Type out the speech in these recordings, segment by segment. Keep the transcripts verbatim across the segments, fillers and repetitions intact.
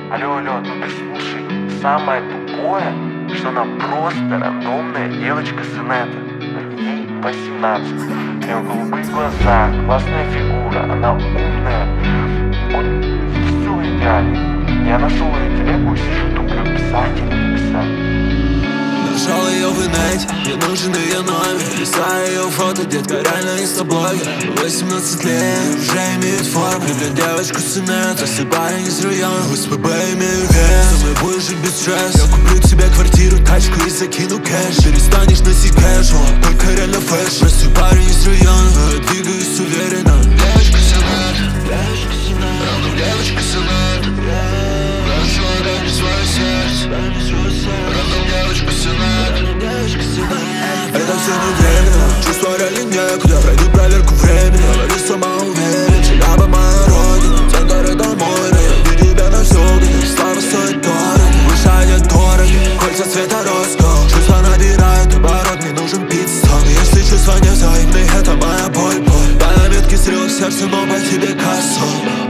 Алло, алло, ну ты слушай, самое тупое, что она просто рандомная девочка с инета. Ей восемнадцать. У нее голубые глаза, классная фигура, она умная. Вот все идеально. Я нашел ее телегу и сижу, туплю, писать или не писать. Нашел ее в инете, мне нужен ее номер. Листаю ее фото, детка реально инстаблогер. Восемнадцать лет, уже имеет форму. Люблю девочку с инета, если парень из района. В СПБ имею вес, со мной будешь жить без стресса. Я куплю тебе квартиру, тачку и закину кэш. Перестанешь носить кэжуал, только реально фэшн. Простой парень из района, но я двигаюсь уверенно. Девочка с инета, девочка с инета, равно девочка с инета. Прошу, дай мне свое сердце, дай мне свое сердце. Равно девочка с инета. Это все не временно, чувства реально некуда. Пройди проверку времени, говори самоуверен. Челябы моя родина, центр домой. Но я видел тебя на всюду, слава стоит дорого. Выше нет дороги, кольца цвета роз. Чувства набирают оборот, мне нужен пит-стоп. Если чувства не взаимны, это моя боль, боль. По метке стрел сердце, но по тебе косо.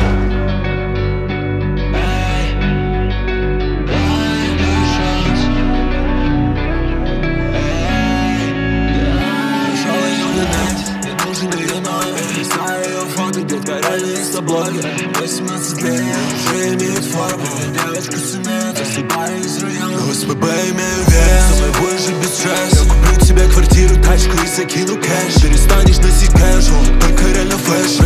Детка реально инстаблогер. Восемнадцать лет, уже имеет форму. Девочка с инета, если парень из района. В СПБ имею вес, со мной будешь жить без стресса. Я куплю тебе квартиру, тачку и закину кэш. Перестанешь носить кэжуал, только реально фэшн.